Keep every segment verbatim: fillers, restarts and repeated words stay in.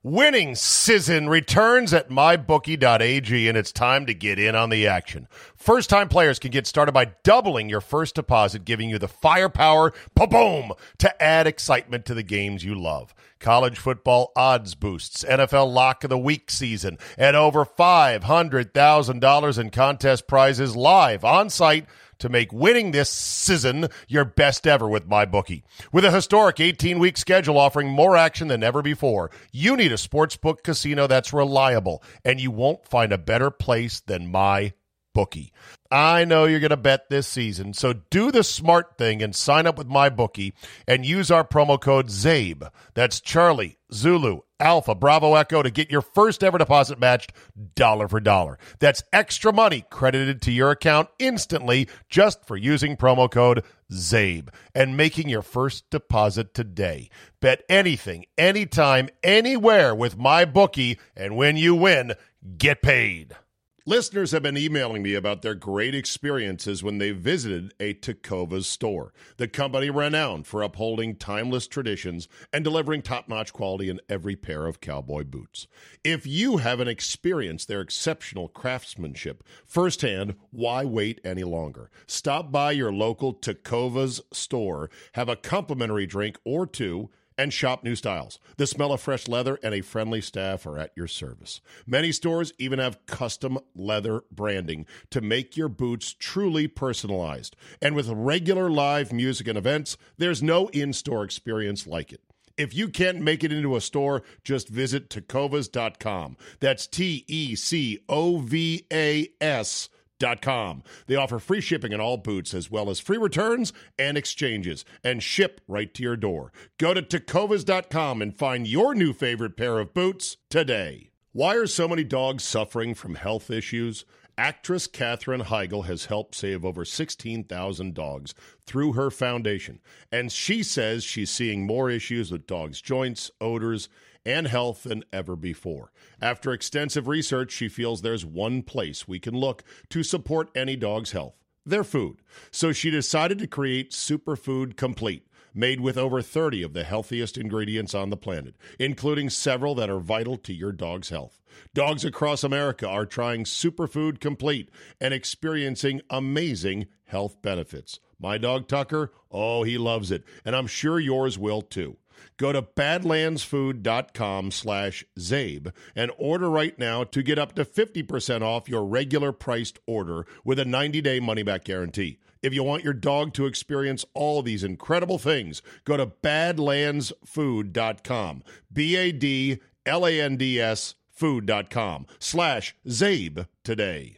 Winning season returns at my bookie dot a g, and it's time to get in on the action. First-time players can get started by doubling your first deposit, giving you the firepower, pa-boom, to add excitement to the games you love. College football odds boosts, N F L Lock of the Week season, and over five hundred thousand dollars in contest prizes live on-site to make winning this season your best ever with MyBookie. With a historic eighteen-week schedule offering more action than ever before, you need a sportsbook casino that's reliable, and you won't find a better place than MyBookie. I know you're going to bet this season, so do the smart thing and sign up with MyBookie and use our promo code ZABE. That's Charlie, Zulu, Alpha, Bravo, Echo to get your first ever deposit matched dollar for dollar. That's extra money credited to your account instantly just for using promo code ZABE and making your first deposit today. Bet anything, anytime, anywhere with MyBookie, and when you win, get paid. Listeners have been emailing me about their great experiences when they visited a Tecovas store, the company renowned for upholding timeless traditions and delivering top-notch quality in every pair of cowboy boots. If you haven't experienced their exceptional craftsmanship firsthand, why wait any longer? Stop by your local Tecovas store, have a complimentary drink or two, and shop new styles. The smell of fresh leather and a friendly staff are at your service. Many stores even have custom leather branding to make your boots truly personalized. And with regular live music and events, there's no in-store experience like it. If you can't make it into a store, just visit tecovas dot com. That's T E C O V A S Dot com. They offer free shipping on all boots, as well as free returns and exchanges, and ship right to your door. Go to tecovas dot com and find your new favorite pair of boots today. Why are so many dogs suffering from health issues? Actress Katherine Heigl has helped save over sixteen thousand dogs through her foundation, and she says she's seeing more issues with dogs' joints, odors, and health than ever before. After extensive research, she feels there's one place we can look to support any dog's health: their food. So she decided to create Superfood Complete, made with over thirty of the healthiest ingredients on the planet, including several that are vital to your dog's health. Dogs across America are trying Superfood Complete and experiencing amazing health benefits. My dog Tucker, oh, he loves it, and I'm sure yours will too. Go to badlandsfood.com slash Zabe and order right now to get up to fifty percent off your regular priced order with a ninety-day money-back guarantee. If you want your dog to experience all these incredible things, go to badlandsfood dot com, B A D L A N D S food.com slash Zabe today.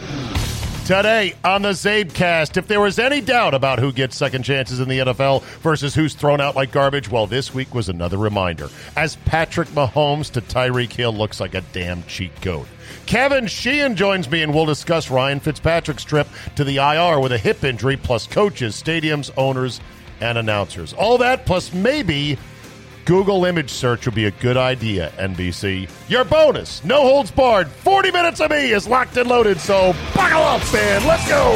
Today on the Zabecast, if there was any doubt about who gets second chances in the N F L versus who's thrown out like garbage, well, this week was another reminder, as Patrick Mahomes to Tyreek Hill looks like a damn cheat code. Kevin Sheehan joins me, and we'll discuss Ryan Fitzpatrick's trip to the I R with a hip injury, plus coaches, stadiums, owners, and announcers. All that, plus maybe Google image search would be a good idea, N B C. Your bonus, no holds barred, forty minutes of me is locked and loaded, so buckle up, man. Let's go.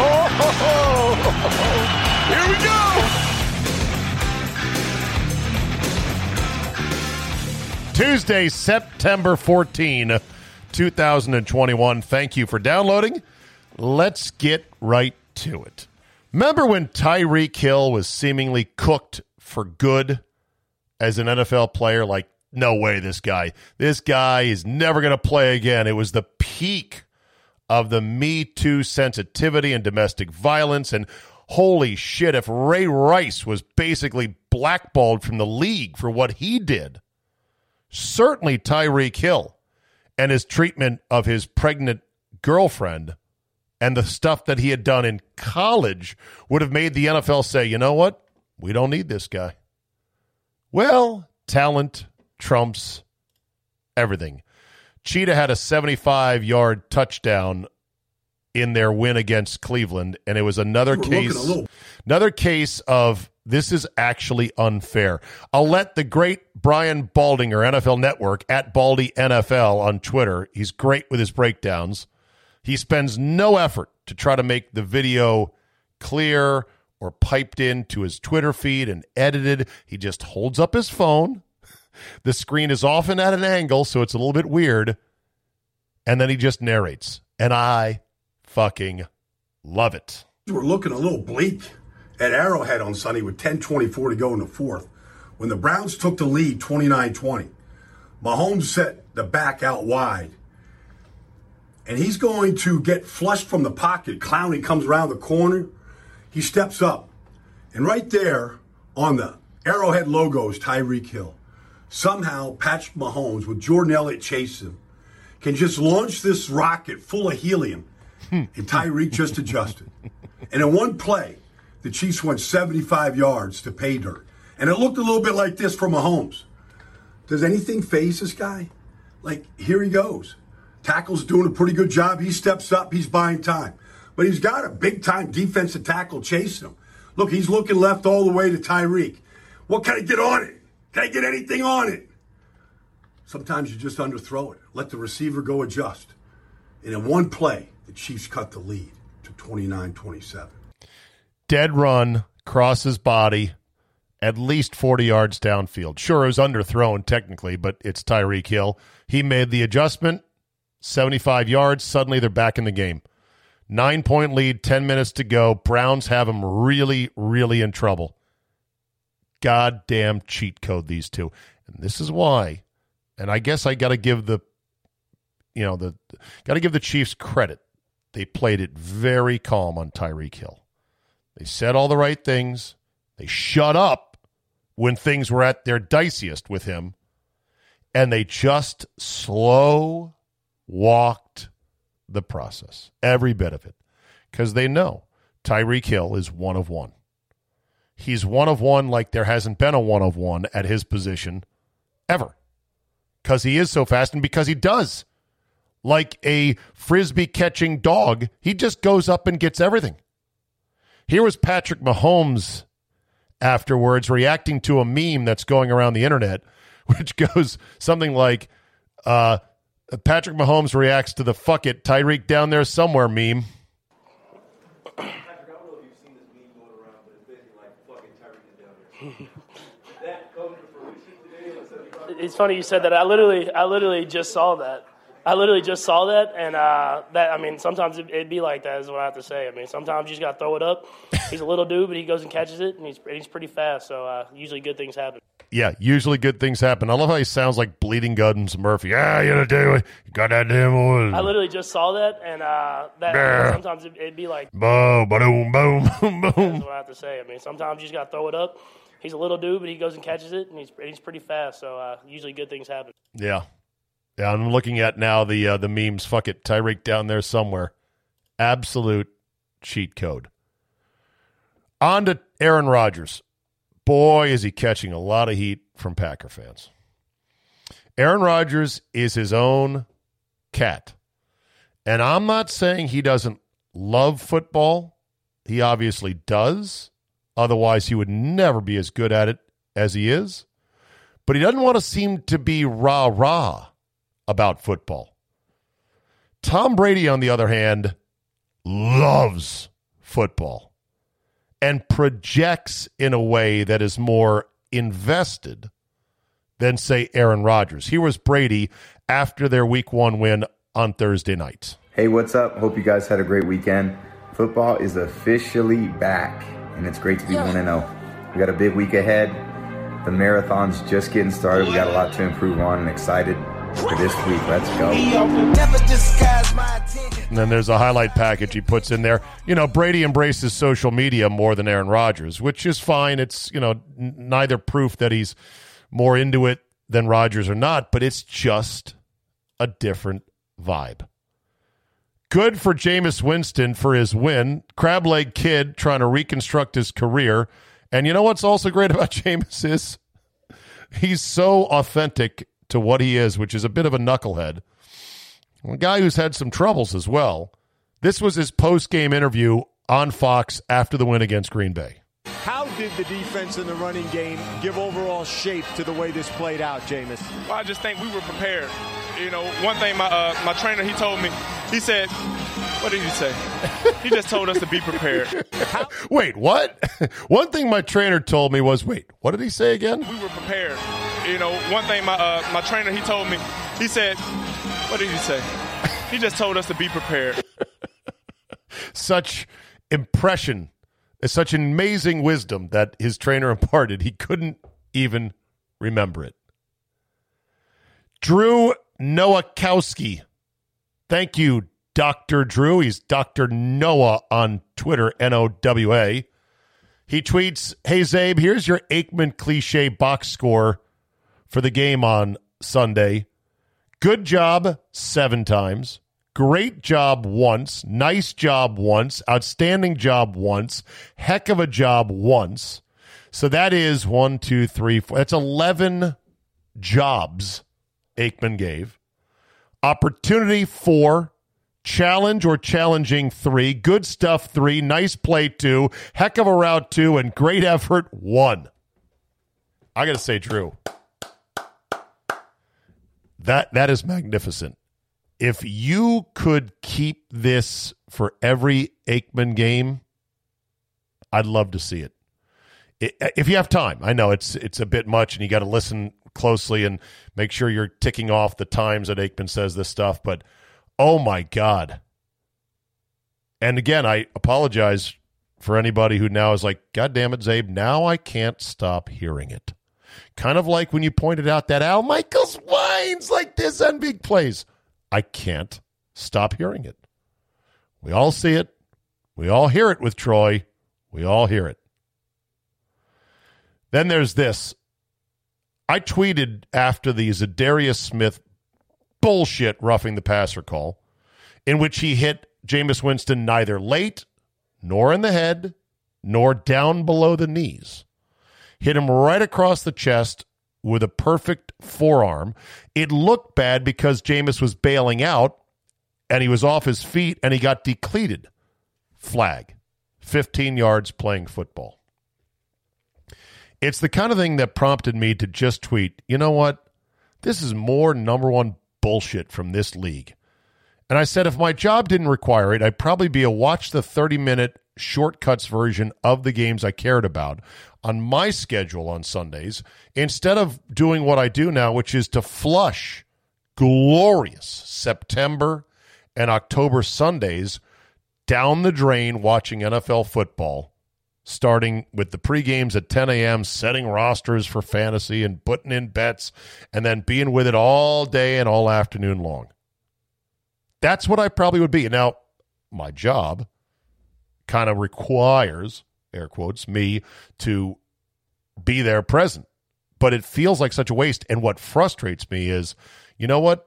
Here we go. Tuesday, September fourteenth, two thousand twenty-one. Thank you for downloading. Let's get right to it. Remember when Tyreek Hill was seemingly cooked for good as an N F L player? Like, no way, this guy. This guy is never going to play again. It was the peak of the Me Too sensitivity and domestic violence. And holy shit, if Ray Rice was basically blackballed from the league for what he did, certainly Tyreek Hill and his treatment of his pregnant girlfriend and the stuff that he had done in college would have made the N F L say, you know what? We don't need this guy. Well, talent trumps everything. Cheetah had a seventy-five-yard touchdown in their win against Cleveland, and it was another case, another case of this is actually unfair. I'll let the great Brian Baldinger, N F L Network, at Baldy N F L on Twitter. He's great with his breakdowns. He spends no effort to try to make the video clear or piped into his Twitter feed and edited. He just holds up his phone The screen is often at an angle, so it's a little bit weird. And then he just narrates. And I fucking love it. We're looking a little bleak at Arrowhead on Sunday with ten twenty-four to go in the fourth. When the Browns took the lead twenty-nine twenty, Mahomes set the back out wide. And he's going to get flushed from the pocket. Clowney comes around the corner. He steps up. And right there on the Arrowhead logo is Tyreek Hill. Somehow, Patrick Mahomes, with Jordan Elliott chasing him, can just launch this rocket full of helium. And Tyreek just adjusted. And in one play, the Chiefs went seventy-five yards to pay dirt. And it looked a little bit like this for Mahomes. Does anything faze this guy? Like, here he goes. Tackle's doing a pretty good job. He steps up. He's buying time. But he's got a big-time defensive tackle chasing him. Look, he's looking left all the way to Tyreek. What can I get on it? Can I get anything on it? Sometimes you just underthrow it. Let the receiver go adjust. And in one play, the Chiefs cut the lead to twenty-nine twenty-seven. Dead run, crosses body, at least forty yards downfield. Sure, it was underthrown technically, but it's Tyreek Hill. He made the adjustment, seventy-five yards. Suddenly they're back in the game. Nine-point lead, ten minutes to go. Browns have them really, really in trouble. Goddamn cheat code, these two. And this is why, and I guess I got to give the, you know, the got to give the Chiefs credit. They played it very calm on Tyreek Hill. They said all the right things. They shut up when things were at their diciest with him. And they just slow walked the process, every bit of it, because they know Tyreek Hill is one of one. He's one of one like there hasn't been a one of one at his position ever, because he is so fast and because he does. Like a Frisbee catching dog, he just goes up and gets everything. Here was Patrick Mahomes afterwards reacting to a meme that's going around the internet, which goes something like, uh, Patrick Mahomes reacts to the fuck it, Tyreek down there somewhere meme. Patrick, I don't know if you've seen this meme going around, but it's basically like fucking Tyreek is down there. That comes from today. It's funny you said that. I literally, I literally just saw that. I literally just saw that, and uh, that I mean, sometimes it, it'd be like that. Is what I have to say. I mean, sometimes you just got to throw it up. He's a little dude, but he goes and catches it, and he's he's pretty fast. So uh, usually good things happen. Yeah, usually good things happen. I love how he sounds like Bleeding Gums Murphy. Ah, you know, do it. You got that damn one. I literally just saw that, and uh, that I mean, sometimes it, it'd be like boom, boom, boom, boom, boom. That's what I have to say. I mean, sometimes you just got to throw it up. He's a little dude, but he goes and catches it, and he's he's pretty fast. So uh, usually good things happen. Yeah. Yeah, I'm looking at now the uh, the memes. Fuck it, Tyreek down there somewhere. Absolute cheat code. On to Aaron Rodgers. Boy, is he catching a lot of heat from Packer fans. Aaron Rodgers is his own cat. And I'm not saying he doesn't love football. He obviously does. Otherwise, he would never be as good at it as he is. But he doesn't want to seem to be rah-rah about football. Tom Brady, on the other hand, loves football and projects in a way that is more invested than, say, Aaron Rodgers. Here was Brady after their week one win on Thursday night. Hey, what's up? Hope you guys had a great weekend. Football is officially back, and it's great to be one and oh. We got a big week ahead. The marathon's just getting started. We got a lot to improve on and excited for this week. Let's go. And then there's a highlight package he puts in there. You know, Brady embraces social media more than Aaron Rodgers, which is fine. It's, you know, n- neither proof that he's more into it than Rodgers or not, but it's just a different vibe. Good for Jameis Winston for his win. Crab leg kid trying to reconstruct his career. And you know what's also great about Jameis is he's so authentic to what he is, which is a bit of a knucklehead. A guy who's had some troubles as well. This was his post-game interview on Fox after the win against Green Bay. How did the defense in the running game give overall shape to the way this played out, Jameis? Well, I just think we were prepared. You know, one thing my uh, my trainer, he told me, he said, what did he say? He just told us to be prepared. Wait, what? One thing my trainer told me was, wait, what did he say again? We were prepared. You know, one thing my uh, my trainer, he told me, he said, what did he say? He just told us to be prepared. Such impression, such amazing wisdom that his trainer imparted, he couldn't even remember it. Drew Nowakowski. Thank you, Doctor Drew. He's Doctor Noah on Twitter, N O W A. He tweets, hey, Zabe, here's your Aikman cliche box score for the game on Sunday. Good job seven times. Great job once. Nice job once. Outstanding job once. Heck of a job once. So that is one, two, three, four. That's eleven jobs Aikman gave. Opportunity four. Challenge or challenging three. Good stuff three. Nice play two. Heck of a route two. And great effort one. I got to say, Drew, that that is magnificent. If you could keep this for every Aikman game, I'd love to see it. If you have time. I know it's it's a bit much, and you got to listen closely and make sure you're ticking off the times that Aikman says this stuff, but oh my God. And again, I apologize for anybody who now is like, God damn it, Zabe, now I can't stop hearing it. Kind of like when you pointed out that Al Michaels whines like this on big plays. I can't stop hearing it. We all see it. We all hear it with Troy. We all hear it. Then there's this. I tweeted after the Zadarius Smith bullshit roughing the passer call, in which he hit Jameis Winston neither late, nor in the head, nor down below the knees. Hit him right across the chest with a perfect forearm. It looked bad because Jameis was bailing out, and he was off his feet, and he got decleated. Flag. fifteen yards playing football. It's the kind of thing that prompted me to just tweet, you know what? This is more number one bullshit from this league. And I said if my job didn't require it, I'd probably be a watch the thirty-minute shortcuts version of the games I cared about on my schedule on Sundays instead of doing what I do now, which is to flush glorious September and October Sundays down the drain watching N F L football, starting with the pre-games at ten a.m., setting rosters for fantasy and putting in bets, and then being with it all day and all afternoon long. That's what I probably would be. Now, my job kind of requires, air quotes, me to be there present. But it feels like such a waste. And what frustrates me is, you know what?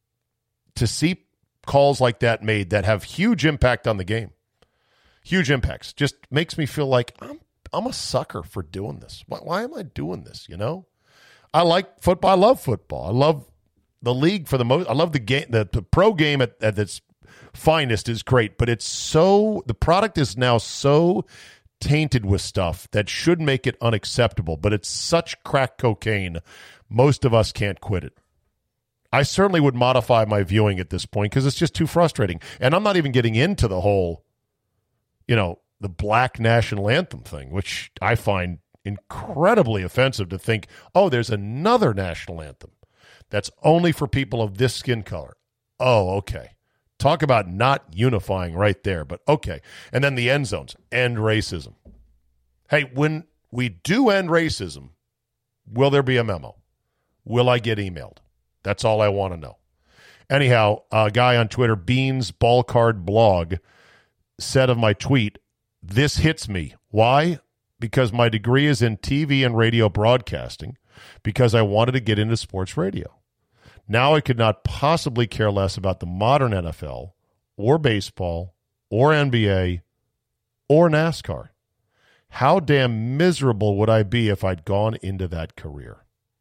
To see calls like that made that have huge impact on the game, huge impacts, just makes me feel like I'm I'm a sucker for doing this. Why, why am I doing this, you know? I like football. I love football. I love the league for the most. I love the game. The, the pro game at, at its finest is great, but it's so, the product is now so tainted with stuff that should make it unacceptable, but it's such crack cocaine, most of us can't quit it. I certainly would modify my viewing at this point because it's just too frustrating. And I'm not even getting into the whole, you know, the black national anthem thing, which I find incredibly offensive to think, oh, there's another national anthem that's only for people of this skin color. Oh, okay. Talk about not unifying right there, but okay. And then the end zones, end racism. Hey, when we do end racism, will there be a memo? Will I get emailed? That's all I want to know. Anyhow, a guy on Twitter, Beans Ballcard Blog, said of my tweet, this hits me. Why? Because my degree is in T V and radio broadcasting, because I wanted to get into sports radio. Now I could not possibly care less about the modern N F L or baseball or N B A or NASCAR. How damn miserable would I be if I'd gone into that career?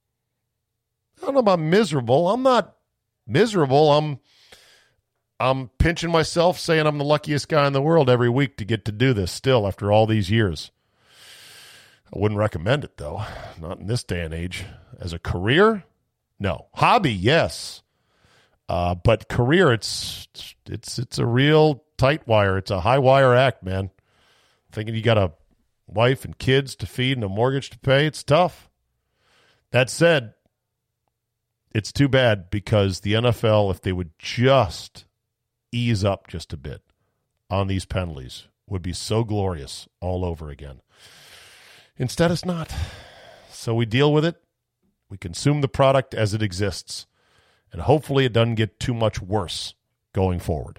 I don't know about miserable. I'm not miserable. I'm I'm pinching myself saying I'm the luckiest guy in the world every week to get to do this still after all these years. I wouldn't recommend it, though. Not in this day and age. As a career? No. Hobby, yes. Uh, but career, it's it's it's a real tight wire. It's a high wire act, man. Thinking you got a wife and kids to feed and a mortgage to pay, it's tough. That said, It's too bad because the N F L, if they would just ease up just a bit on these penalties, would be so glorious all over again. Instead, it's not. So we deal with it. We consume the product as it exists. And hopefully it doesn't get too much worse going forward.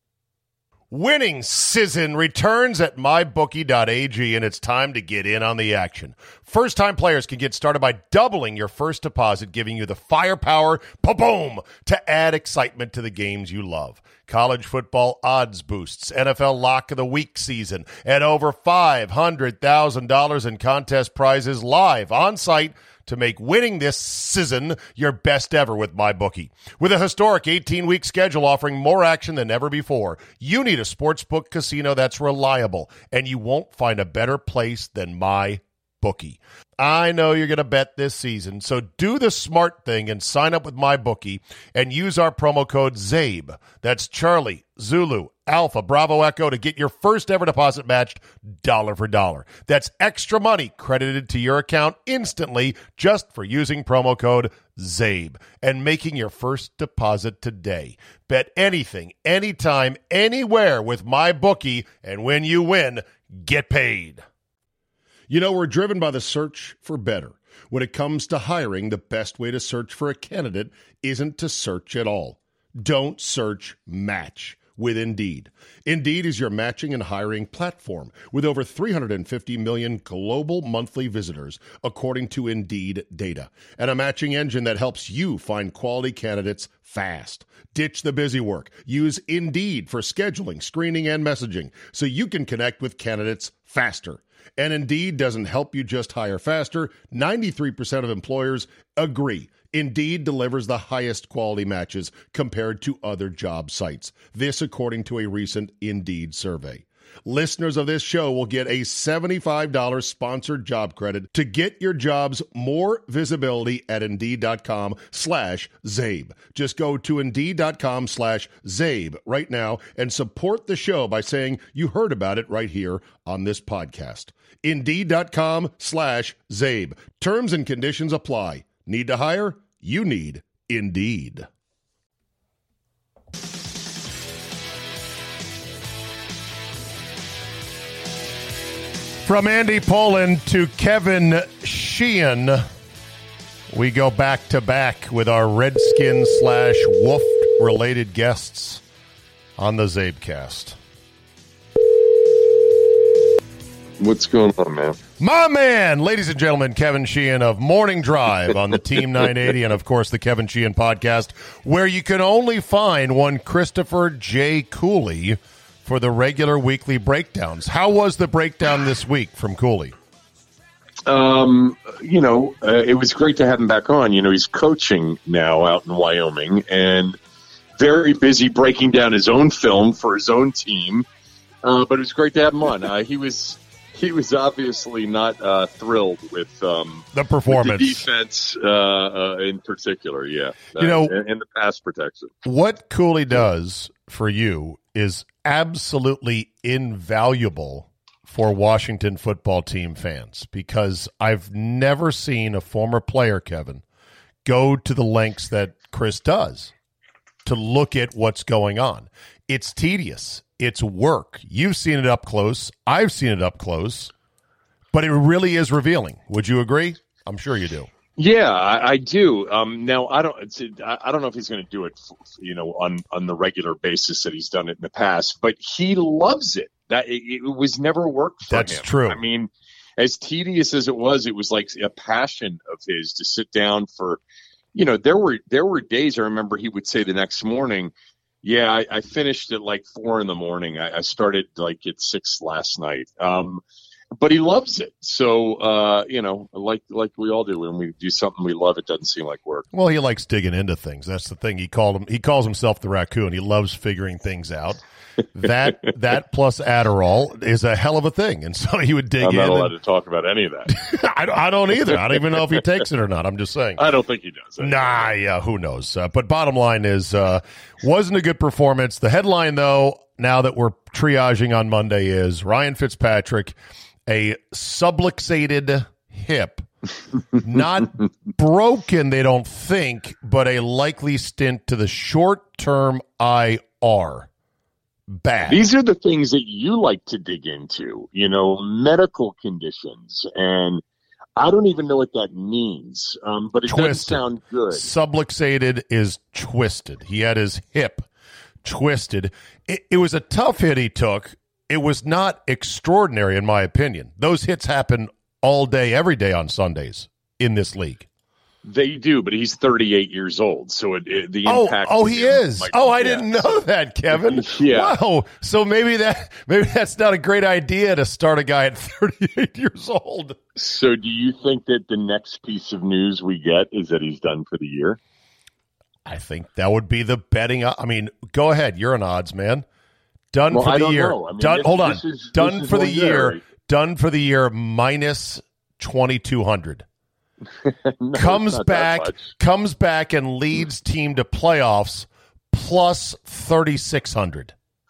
Winning season returns at my bookie dot a g, and it's time to get in on the action. First-time players can get started by doubling your first deposit, giving you the firepower, pa-boom, to add excitement to the games you love. College football odds boosts, N F L Lock of the Week season, and over five hundred thousand dollars in contest prizes live on-site to make winning this season your best ever with MyBookie. With a historic eighteen-week schedule offering more action than ever before, you need a sportsbook casino that's reliable, and you won't find a better place than MyBookie. I know you're going to bet this season, so do the smart thing and sign up with MyBookie and use our promo code ZABE. That's Charlie, Zulu, Alpha, Bravo, Echo to get your first ever deposit matched dollar for dollar. That's extra money credited to your account instantly just for using promo code ZABE and making your first deposit today. Bet anything, anytime, anywhere with MyBookie, and when you win, get paid. You know, we're driven by the search for better. When it comes to hiring, the best way to search for a candidate isn't to search at all. Don't search, match with Indeed. Indeed is your matching and hiring platform with over three hundred fifty million global monthly visitors, according to Indeed data, and a matching engine that helps you find quality candidates fast. Ditch the busy work. Use Indeed for scheduling, screening, and messaging so you can connect with candidates faster. And Indeed doesn't help you just hire faster. ninety-three percent of employers agree. Indeed delivers the highest quality matches compared to other job sites. This according to a recent Indeed survey. Listeners of this show will get a seventy-five dollars sponsored job credit to get your jobs more visibility at Indeed.com slash Zabe. Just go to Indeed.com slash Zabe right now and support the show by saying you heard about it right here on this podcast. Indeed.com slash Zabe. Terms and conditions apply. Need to hire? You need Indeed. From Andy Pollin to Kevin Sheehan, we go back to back with our Redskin slash Wolf related guests on the Zabecast. What's going on, man? My man, ladies and gentlemen, Kevin Sheehan of Morning Drive on the Team nine eighty and, of course, the Kevin Sheehan podcast, where you can only find one Christopher J. Cooley for the regular weekly breakdowns. How was the breakdown this week from Cooley? Um, you know, uh, it was great to have him back on. You know, he's coaching now out in Wyoming and very busy breaking down his own film for his own team. Uh, but it was great to have him on. Uh, he was he was obviously not uh, thrilled with um, the performance, with the defense uh, uh, in particular. Yeah, uh, you know, and, and the pass protection. What Cooley does for you is absolutely invaluable for Washington football team fans, because I've never seen a former player, Kevin, go to the lengths that Chris does to look at what's going on. It's tedious. It's work. You've seen it up close. I've seen it up close. But it really is revealing. Would you agree? I'm sure you do. Yeah, I, I do. Um, now, I don't. It's, I don't know if he's going to do it, you know, on on the regular basis that he's done it in the past. But he loves it. That it, it was never work for That's him. true. I mean, as tedious as it was, it was like a passion of his to sit down for. You know, there were there were days I remember he would say the next morning, "Yeah, I, I finished at like four in the morning. I, I started like at six last night." Um, But he loves it. So, uh, you know, like like we all do when we do something we love, it doesn't seem like work. Well, he likes digging into things. That's the thing. He called him. He calls himself the raccoon. He loves figuring things out. That that plus Adderall is a hell of a thing. And so he would dig in. I'm not and, allowed to talk about any of that. I, I don't either. I don't even know if he takes it or not. I'm just saying. I don't think he does. Nah, yeah, who knows? Uh, but bottom line is, uh, wasn't a good performance. The headline, though, now that we're triaging on Monday, is Ryan Fitzpatrick, a subluxated hip Not broken, they don't think, but a likely stint to the short-term I R. Bad. These are the things that you like to dig into, you know, medical conditions. And I don't even know what that means, um, but it Twisted. doesn't sound good. Subluxated is twisted. He had his hip twisted. It, it was a tough hit he took. It was not extraordinary, in my opinion. Those hits happen all day, every day on Sundays in this league. They do, but he's thirty-eight years old, so it, it, the Oh, impact. oh, to he him is. might- Oh, I yeah. didn't know that, Kevin. Yeah. Wow. So maybe that maybe that's not a great idea to start a guy at thirty-eight years old. So, do you think that the next piece of news we get is that he's done for the year? I think that would be the betting. I mean, go ahead. You're an odds man. Done Well, for I the don't year. know. I mean, Done. this- hold on. this is- Done this is for the one year, year. right? Done for the year. Minus twenty-two hundred. No, comes it's not that back. much. Comes back and leads team to playoffs. Plus thirty-six hundred.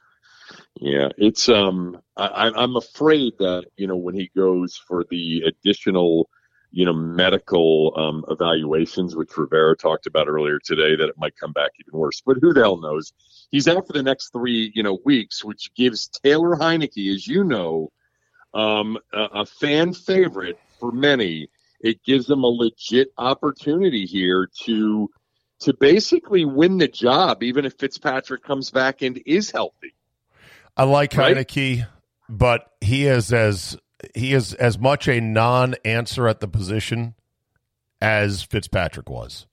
Yeah, it's um. I, I'm afraid that you know when he goes for the additional, you know, medical um, evaluations, which Rivera talked about earlier today, that it might come back even worse. But who the hell knows? He's out for the next three, you know, weeks, which gives Taylor Heineke, as you know, um, a, a fan favorite for many. It gives them a legit opportunity here to to basically win the job, even if Fitzpatrick comes back and is healthy. I like Right? Heineke, but he is as he is as much a non-answer at the position as Fitzpatrick was.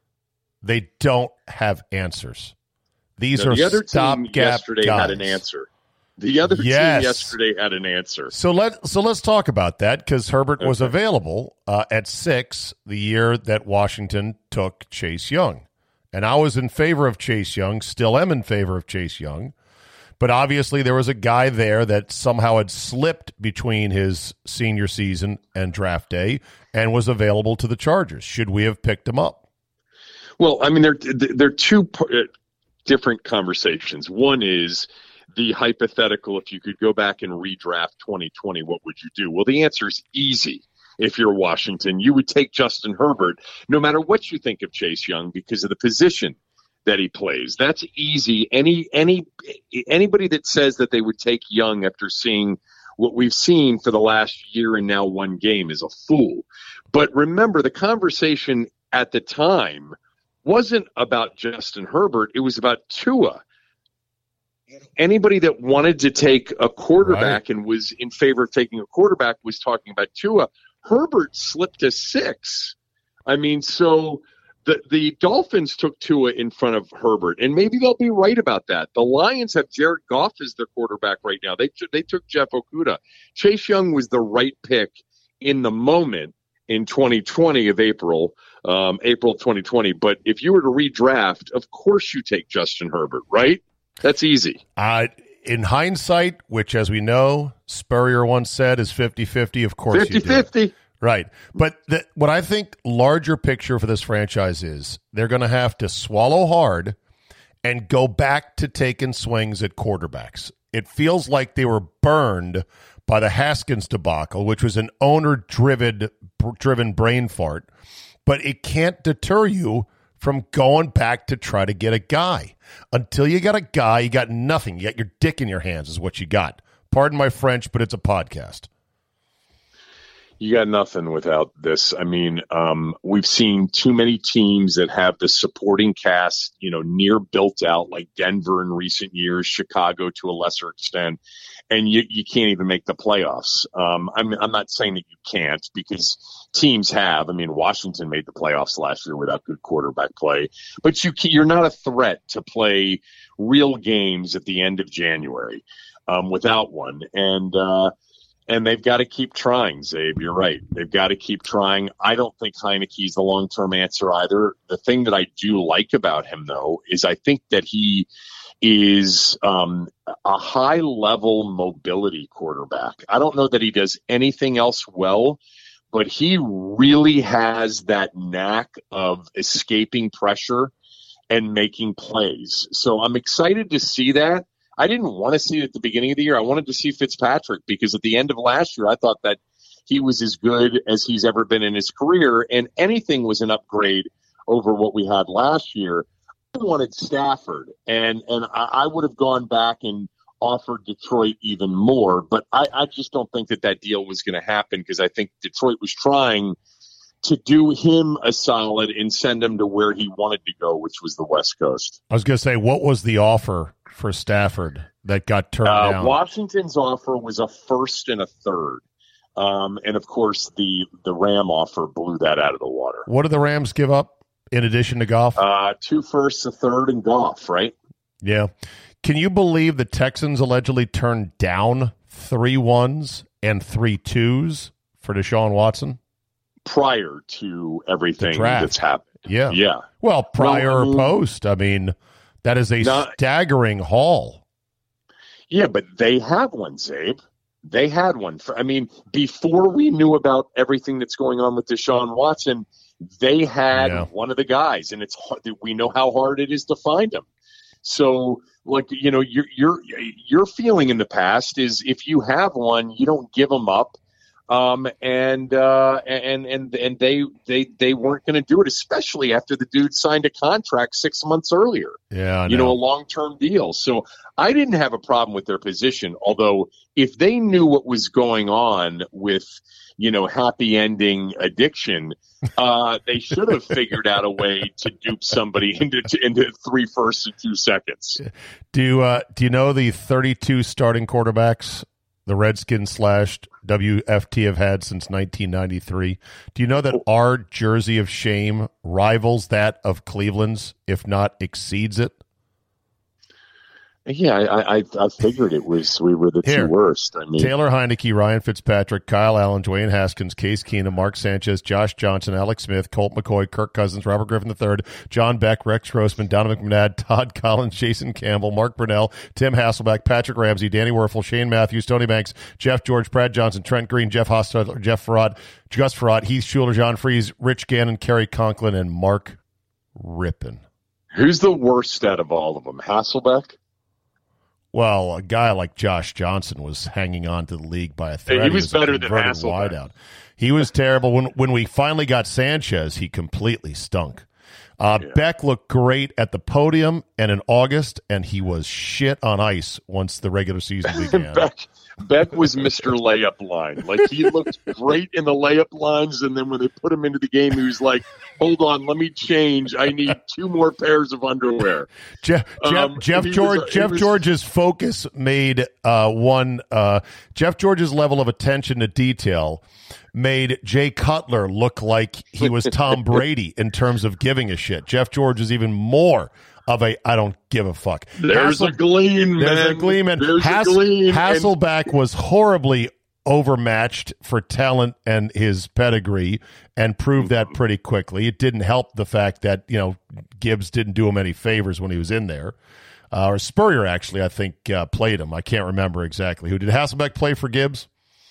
They don't have answers. These Now, are the other team stopgap yesterday guys. had an answer. The other Yes. team yesterday had an answer. So let so let's talk about that because Herbert was Okay. available uh, at six the year that Washington took Chase Young, and I was in favor of Chase Young. Still am in favor of Chase Young, but obviously there was a guy there that somehow had slipped between his senior season and draft day and was available to the Chargers. Should we have picked him up? Well, I mean, they're they're two p- uh, different conversations. One is the hypothetical: if you could go back and redraft twenty twenty, what would you do? Well, the answer is easy. If you're Washington, you would take Justin Herbert, no matter what you think of Chase Young, because of the position that he plays. That's easy. Any any anybody that says that they would take Young after seeing what we've seen for the last year and now one game is a fool. But remember, the conversation at the time wasn't about Justin Herbert. It was about Tua. Anybody that wanted to take a quarterback Right. and was in favor of taking a quarterback was talking about Tua. Herbert slipped to six. I mean, so the the Dolphins took Tua in front of Herbert, and maybe they'll be right about that. The Lions have Jared Goff as their quarterback right now. They they took Jeff Okuda. Chase Young was the right pick in the moment in twenty twenty of April, um, April twenty twenty. But if you were to redraft, of course you take Justin Herbert, right? That's easy. Uh, in hindsight, which, as we know, Spurrier once said is fifty-fifty, of course you do. fifty-fifty. Right. But the, what I think larger picture for this franchise is they're going to have to swallow hard and go back to taking swings at quarterbacks. It feels like they were burned by the Haskins debacle, which was an owner-driven driven brain fart, but it can't deter you from going back to try to get a guy. Until you got a guy, you got nothing. You got your dick in your hands is what you got. Pardon my French, but it's a podcast. You got nothing without this. I mean, um, we've seen too many teams that have the supporting cast, you know, near built out, like Denver in recent years, Chicago to a lesser extent, and you, you can't even make the playoffs. Um, I'm, I'm not saying that you can't, because teams have. I mean, Washington made the playoffs last year without good quarterback play, but you can, you're not a threat to play real games at the end of January um, without one. And, uh, And they've got to keep trying, Zabe. You're right. They've got to keep trying. I don't think Heineke's the long-term answer either. The thing that I do like about him, though, is I think that he is um, a high-level mobility quarterback. I don't know that he does anything else well, but he really has that knack of escaping pressure and making plays. So I'm excited to see that. I didn't want to see it at the beginning of the year. I wanted to see Fitzpatrick because at the end of last year, I thought that he was as good as he's ever been in his career, and anything was an upgrade over what we had last year. I wanted Stafford, and and I, I would have gone back and offered Detroit even more, but I, I just don't think that that deal was going to happen because I think Detroit was trying to do him a solid and send him to where he wanted to go, which was the West Coast. I was going to say, what was the offer for Stafford that got turned uh, down? Washington's offer was a first and a third. Um, and, of course, the, the Ram offer blew that out of the water. What did the Rams give up in addition to Goff? Uh, two firsts, a third, and Goff, right? Yeah. Can you believe the Texans allegedly turned down three ones and three twos for Deshaun Watson? Prior to everything that's happened. Yeah. Yeah. Well, prior no, I mean, or post. I mean, that is a not, staggering haul. Yeah, but they have one, Zabe. They had one. For, I mean, before we knew about everything that's going on with Deshaun Watson, they had yeah. one of the guys, and it's hard, we know how hard it is to find him. So, like, you know, your your your feeling in the past is if you have one, you don't give them up. Um, and, uh, and, and, and they, they, they weren't going to do it, especially after the dude signed a contract six months earlier. Yeah. I you know. know, a long-term deal. So I didn't have a problem with their position. Although if they knew what was going on with, you know, happy ending addiction, uh, they should have figured out a way to dupe somebody into, into three firsts and two seconds. Do, uh, do you know the thirty-two starting quarterbacks the Redskins slash W F T have had since nineteen ninety-three. Do you know that our jersey of shame rivals that of Cleveland's, if not exceeds it? Yeah, I, I I figured it was we were the Here, two worst. I mean, Taylor Heineke, Ryan Fitzpatrick, Kyle Allen, Dwayne Haskins, Case Keenum, Mark Sanchez, Josh Johnson, Alex Smith, Colt McCoy, Kirk Cousins, Robert Griffin the third, John Beck, Rex Grossman, Donovan McNabb, Todd Collins, Jason Campbell, Mark Brunell, Tim Hasselbeck, Patrick Ramsey, Danny Werfel, Shane Matthews, Tony Banks, Jeff George, Brad Johnson, Trent Green, Jeff Hostetler, Jeff Farad, Gus Farad, Heath Schuler, John Freeze, Rich Gannon, Kerry Conklin, and Mark Rippon. Who's the worst out of all of them? Hasselbeck? Well, a guy like Josh Johnson was hanging on to the league by a thread. He was, he was better than Hasselbeck. Wideout. He was terrible. When when we finally got Sanchez, he completely stunk. Uh, yeah. Beck looked great at the podium and in August, and he was shit on ice once the regular season began. Beck, Beck was Mister Layup Line. Like, he looked great in the layup lines, and then when they put him into the game, he was like, hold on, let me change. I need two more pairs of underwear. Jeff, um, Jeff, Jeff George, was, Jeff was, George's focus made uh, one. Uh, Jeff George's level of attention to detail made Jay Cutler look like he was Tom Brady in terms of giving a shit. Jeff George is even more of a I don't give a fuck. There's Hassel, a gleam, there's man. a gleam, and there's Hass, a gleam. Hasselback and- was horribly overmatched for talent and his pedigree and proved that pretty quickly. It didn't help the fact that, you know, Gibbs didn't do him any favors when he was in there. Uh, or Spurrier, actually, I think, uh, played him. I can't remember exactly. Who did Hasselbeck play for Gibbs?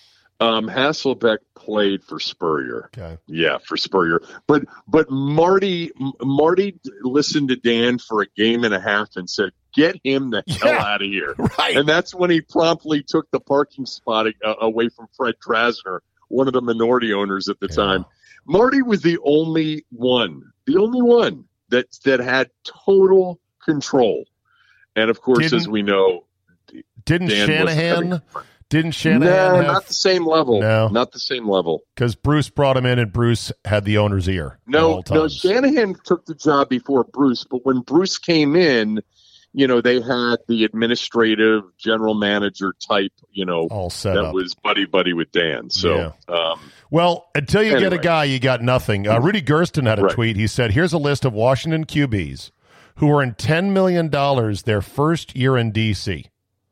Um, Hasselbeck played for Spurrier. Okay. Yeah, for Spurrier. But but Marty Marty listened to Dan for a game and a half and said, "Get him the hell yeah, out of here!" Right. And that's when he promptly took the parking spot uh, away from Fred Drasner, one of the minority owners at the yeah. time. Marty was the only one, the only one that that had total control. And of course, didn't, as we know, didn't Dan Shanahan? Didn't Shanahan no, have... not the same level. No. Not the same level. Because Bruce brought him in, and Bruce had the owner's ear. No, no, Shanahan took the job before Bruce, but when Bruce came in, you know, they had the administrative general manager type, you know, all set that up. was buddy-buddy with Dan. So, yeah. um, well, until you anyway. get a guy, you got nothing. Uh, Rudy Gersten had a right. tweet. He said, here's a list of Washington Q Bs who earned ten million dollars their first year in D C.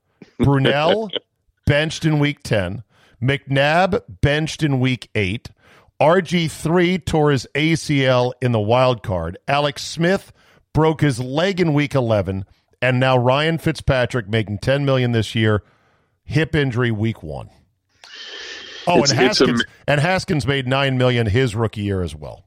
Brunell, benched in week ten. McNabb, benched in week eight. R G three tore his A C L in the wild card. Alex Smith broke his leg in week eleven. And now Ryan Fitzpatrick making ten million dollars this year. Hip injury week one. Oh, it's, and Haskins, a, and Haskins made nine million dollars his rookie year as well.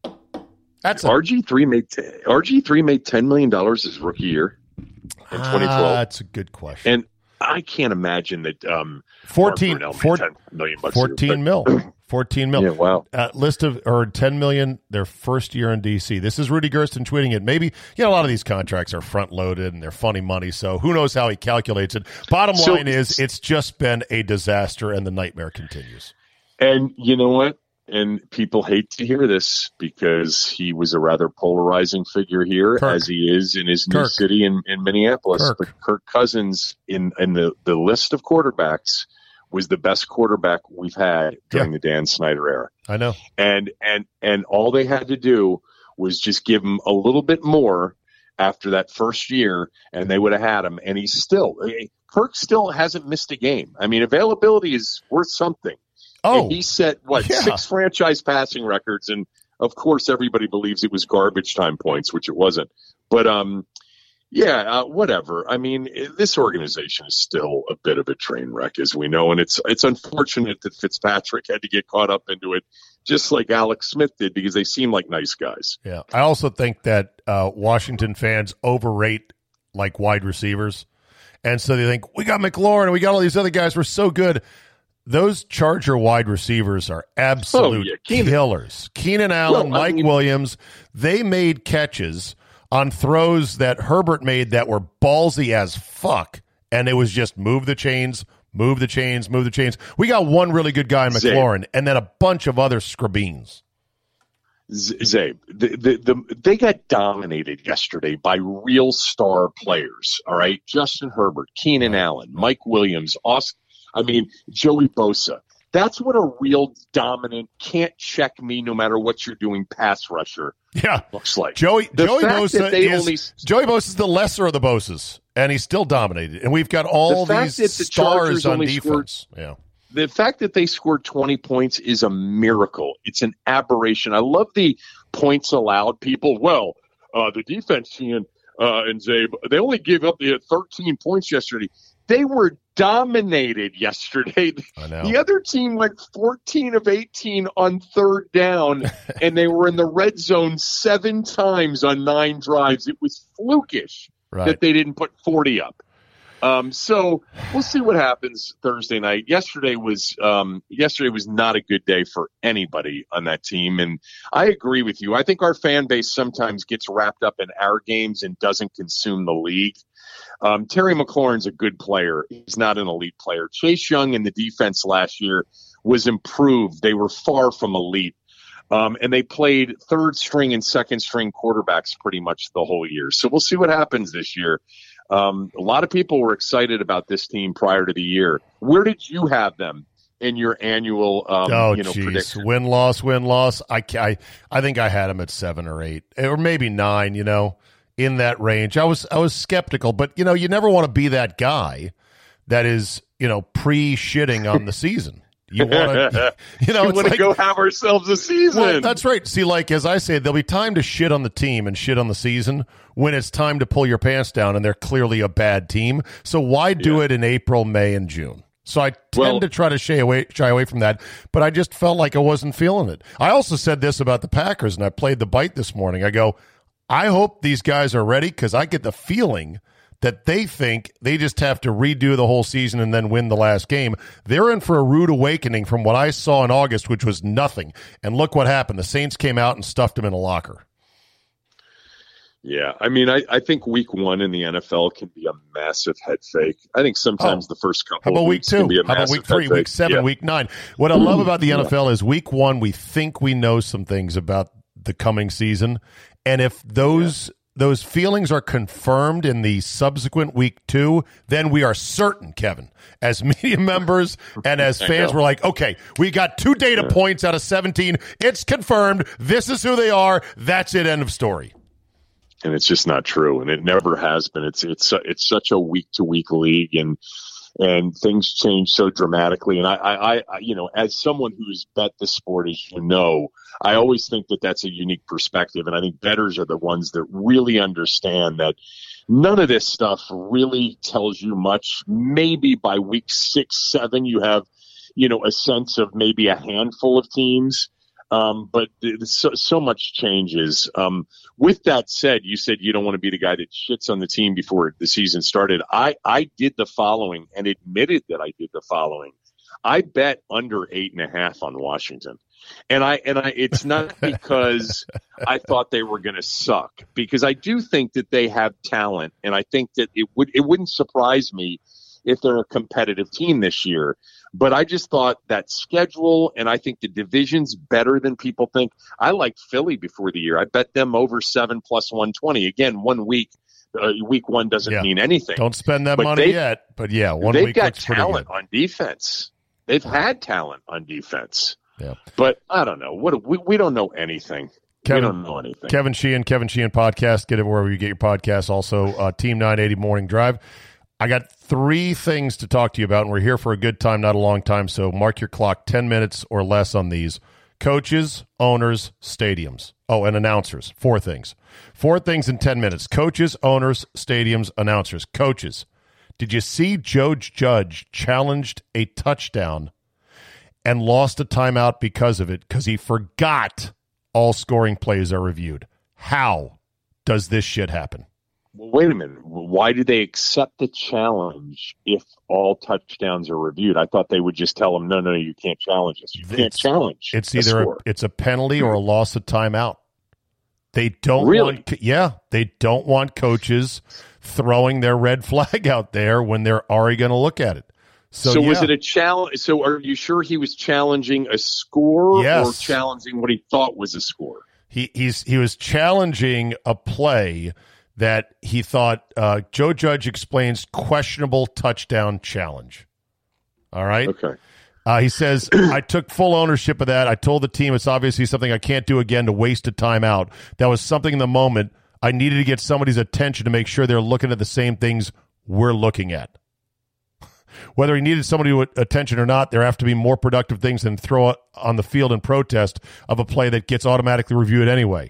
That's a, R G three made t- R G three made ten million dollars his rookie year in twenty twelve. Uh, that's a good question. And I can't imagine that. Um, fourteen, four, ten million bucks fourteen mil. fourteen mil. Yeah, wow. Uh, list of, or ten million their first year in D C. This is Rudy Gersten tweeting it. Maybe, you know, a lot of these contracts are front loaded and they're funny money. So who knows how he calculates it. Bottom So- line is it's just been a disaster and the nightmare continues. And you know what? And people hate to hear this because he was a rather polarizing figure here, Kirk. as he is in his new Kirk. city in, in Minneapolis. Kirk. But Kirk Cousins, in, in the, the list of quarterbacks, was the best quarterback we've had during Yeah. the Dan Snyder era. I know. And and and all they had to do was just give him a little bit more after that first year, and they would have had him. And he's still Kirk still hasn't missed a game. I mean, availability is worth something. Oh, And he set, what, yeah. six franchise passing records. And, of course, everybody believes it was garbage time points, which it wasn't. But, um, yeah, uh, whatever. I mean, i- this organization is still a bit of a train wreck, as we know. And it's it's unfortunate that Fitzpatrick had to get caught up into it, just like Alex Smith did, because they seem like nice guys. yeah. I also think that uh, Washington fans overrate like wide receivers. And so they think, we got McLaurin and we got all these other guys. We're so good. Those Charger wide receivers are absolute Oh, yeah. Keenan. killers. Keenan Allen, Well, I Mike mean- Williams, they made catches on throws that Herbert made that were ballsy as fuck. And it was just move the chains, move the chains, move the chains. We got one really good guy in Zabe. McLaurin and then a bunch of other scrubbeens. Z- Zabe, the, the, the, they got dominated yesterday by real star players, all right? Justin Herbert, Keenan Allen, Mike Williams, Austin, I mean, Joey Bosa. That's what a real dominant, can't check me no matter what you're doing pass rusher Yeah. looks like. Joey The Joey fact Bosa that they is only- Joey Bosa is the lesser of the Bosas, and he's still dominated. And we've got all The fact these that the stars Chargers on only defense. Yeah. The fact that they scored twenty points is a miracle. It's an aberration. I love the points allowed people. Well, uh, the defense team uh, and Zabe, they only gave up the thirteen points yesterday. They were dominated yesterday. I know. The other team went fourteen of eighteen on third down, and they were in the red zone seven times on nine drives. It was flukish Right. that they didn't put forty up. Um, so we'll see what happens Thursday night. Yesterday was um, yesterday was not a good day for anybody on that team, and I agree with you. I think our fan base sometimes gets wrapped up in our games and doesn't consume the league. Um, Terry McLaurin's a good player. He's not an elite player. Chase Young in the defense last year was improved. They were far from elite. Um, and they played third string and second string quarterbacks pretty much the whole year. So we'll see what happens this year. Um, a lot of people were excited about this team prior to the year. Where did you have them in your annual, um, Oh, you know, jeez. prediction? Win, loss, win, loss. I, ca- I, I think I had him at seven or eight, or maybe nine, you know, in that range. I was I was skeptical, but, you know, you never want to be that guy that is, you know, pre-shitting on the season. You want to, you know, we it's want to like, go have ourselves a season. well, that's right. See, like, as I say, there'll be time to shit on the team and shit on the season when it's time to pull your pants down and they're clearly a bad team. So why do Yeah. it in April, May, and June? So I tend Well- to try to shy away, shy away from that, but I just felt like I wasn't feeling it. I also said this about the Packers, and I played the bite this morning. I go, I hope these guys are ready because I get the feeling that they think they just have to redo the whole season and then win the last game. They're in for a rude awakening from what I saw in August, which was nothing. And look what happened. The Saints came out and stuffed them in a locker. Yeah, I mean, I, I think week one in the N F L can be a massive head fake. I think sometimes Oh. the first couple How about of week weeks can two? be a How about massive week three, head week fake. seven, Yeah. week nine? What I love about the N F L is week one, we think we know some things about the coming season. And if those those feelings are confirmed in the subsequent week two, then we are certain, Kevin, as media members and as fans, we're like, okay, we got two data points out of seventeen. It's confirmed. This is who they are. That's it. End of story. And it's just not true, and it never has been. It's it's it's such a week to week league, and and things change so dramatically. And I, I, I, you know, as someone who's bet the sport, as you know, I always think that that's a unique perspective, and I think bettors are the ones that really understand that none of this stuff really tells you much. Maybe by week six, seven, you have, you know, a sense of maybe a handful of teams. Um, but so, so much changes. Um, with that said, you said you don't want to be the guy that shits on the team before the season started. I, I did the following and admitted that I did the following. I bet under eight and a half on Washington. And I, and I, it's not because I thought they were going to suck, because I do think that they have talent. And I think that it would, it wouldn't surprise me if they're a competitive team this year. But I just thought that schedule, and I think the division's better than people think. I liked Philly before the year. I bet them over seven plus one twenty. Again, one week, uh, week one doesn't yeah. mean anything. Don't spend that but money yet. But yeah, one they've week got looks pretty talent good. on defense. They've had talent on defense. Yeah. But I don't know. What we we don't know anything. Kevin, we don't know anything. Kevin Sheehan, Kevin Sheehan Podcast. Get it wherever you get your podcasts. Also, uh, Team nine eighty Morning Drive. I got three things to talk to you about, and we're here for a good time, not a long time, so mark your clock, ten minutes or less on these. Coaches, owners, stadiums. Oh, and announcers. Four things. Four things in ten minutes. Coaches, owners, stadiums, announcers. Coaches. Did you see Joe Judge challenged a touchdown and lost a timeout because of it, because he forgot all scoring plays are reviewed? How does this shit happen? Well, wait a minute. Why do they accept the challenge if all touchdowns are reviewed? I thought they would just tell them, no, no, you can't challenge us. You can't It's- challenge. It's a either a, score. it's a penalty or a loss of timeout. They don't Really? want, yeah, they don't want coaches throwing their red flag out there when they're already going to look at it. So, So, was yeah. it a challenge? So are you sure he was challenging a score Yes. or challenging what he thought was a score? He he's he was challenging a play that he thought uh, Joe Judge explains questionable touchdown challenge. All right. Okay. Uh, he says, I took full ownership of that. I told the team it's obviously something I can't do again to waste a timeout. That was something in the moment. I needed to get somebody's attention to make sure they're looking at the same things we're looking at. Whether he needed somebody's attention or not, there have to be more productive things than throw it on the field in protest of a play that gets automatically reviewed anyway.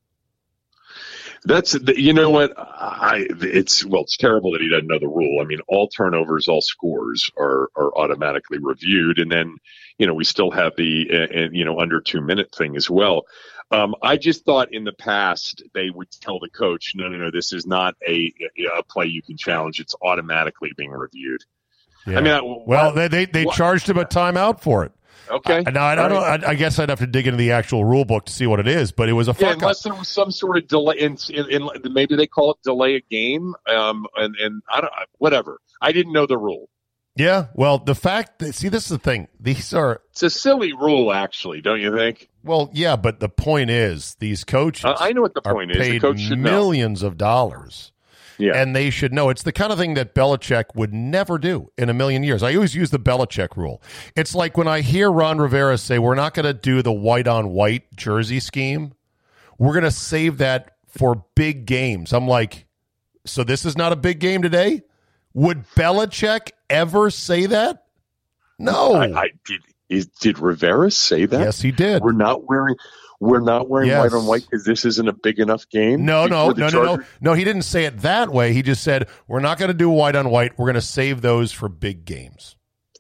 That's you know what I it's well it's terrible that he doesn't know the rule. I mean, all turnovers, all scores are are automatically reviewed, and then you know we still have the uh, you know under two minute thing as well. Um, I just thought in the past they would tell the coach, no, no, no, this is not a a play you can challenge. It's automatically being reviewed. Yeah. I mean, I, well, they they, they what? charged him a timeout for it. Okay. Uh, now I don't know. I, I guess I'd have to dig into the actual rule book to see what it is, but it was a Yeah, fuck unless up. there was some sort of delay, in, in, in maybe they call it delay a game, um, and and I don't whatever. I didn't know the rule. Yeah. Well, the fact that see, this is the thing. These are It's a silly rule, actually, don't you think? well, yeah, but the point is, these coaches Uh, I know what the are point is. The paid coach should know. millions of dollars. Yeah. And they should know. It's the kind of thing that Belichick would never do in a million years. I always use the Belichick rule. It's like when I hear Ron Rivera say, we're not going to do the white-on-white jersey scheme. We're going to save that for big games. I'm like, so this is not a big game today? Would Belichick ever say that? No. I, I did. Is, did Rivera say that? Yes, he did. We're not wearing. We're not wearing Yes. white on white because this isn't a big enough game. No, no, before the no, no, no. Chargers? No, he didn't say it that way. He just said, we're not going to do white on white. We're going to save those for big games.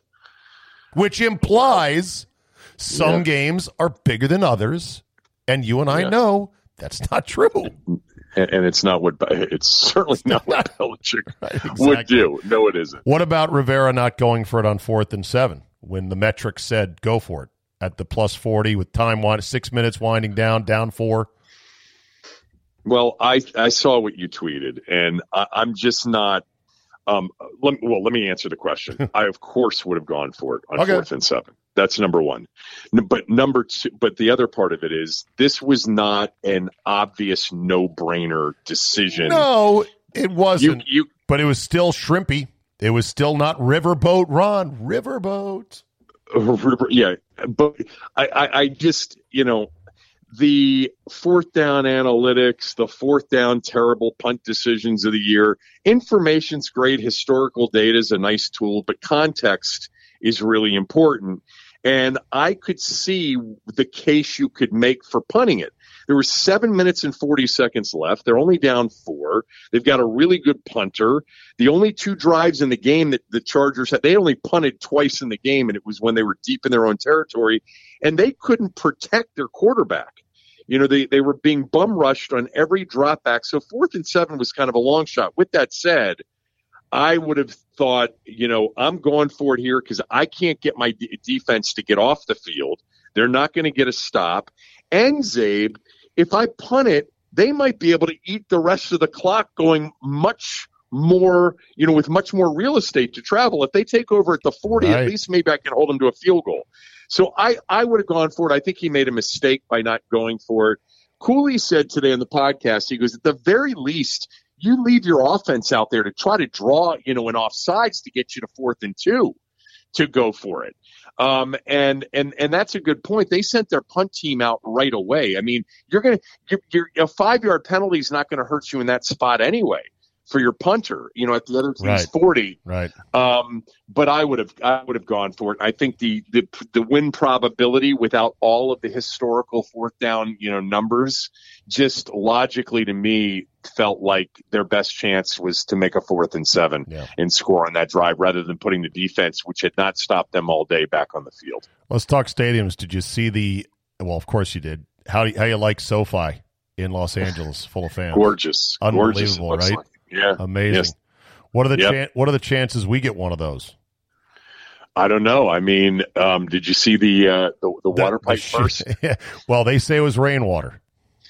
Which implies some Yeah. games are bigger than others. And you and I Yeah. know that's not true. And, and it's not what. It's certainly not what Belichick Exactly. would do. No, it isn't. What about Rivera not going for it on fourth and seven when the metric said go for it at the plus forty with time wind, six minutes winding down, down four? Well, I I saw what you tweeted, and I, I'm just not. Um, let, well, let me answer the question. I of course would have gone for it on Okay. fourth and seven. That's number one. N- But number two, but the other part of it is this was not an obvious no-brainer decision. No, it you wasn't. you But it was still shrimpy. It was still not Riverboat Ron. Riverboat. yeah, but I, I I just you know. The fourth down analytics, the fourth down terrible punt decisions of the year. Information's great. Historical data is a nice tool, but context is really important. And I could see the case you could make for punting it. There were seven minutes and forty seconds left. They're only down four. They've got a really good punter. The only two drives in the game that the Chargers had, they only punted twice in the game, and it was when they were deep in their own territory, and they couldn't protect their quarterback. You know, they, they were being bum rushed on every drop back. So fourth and seven was kind of a long shot. With that said, I would have thought, you know, I'm going for it here because I can't get my d- defense to get off the field. They're not going to get a stop. And Zabe, if I punt it, they might be able to eat the rest of the clock going much more, you know, with much more real estate to travel. If they take over at the forty, right, at least maybe I can hold them to a field goal. So I, I would have gone for it. I think he made a mistake by not going for it. Cooley said today on the podcast, he goes, at the very least, you leave your offense out there to try to draw, you know, an offsides to get you to fourth and two to go for it. Um, and, and, and that's a good point. They sent their punt team out right away. I mean, you're going to, you're, a five yard penalty is not going to hurt you in that spot anyway for your punter, you know, at the other team's right. forty. Right. Um, but I would have, I would have gone for it. I think the, the, the win probability without all of the historical fourth down, you know, numbers, just logically to me felt like their best chance was to make a fourth and seven yeah. and score on that drive rather than putting the defense, which had not stopped them all day, back on the field. Let's talk stadiums. Did you see the, well, of course you did. How do you, how you like SoFi in Los Angeles full of fans? Gorgeous. Unbelievable, Gorgeous, right? like. Yeah. Amazing. Yes. What are the yep. chan- what are the chances we get one of those? I don't know. I mean, um, did you see the uh, the, the water the, pipe the burst? Well, they say it was rainwater.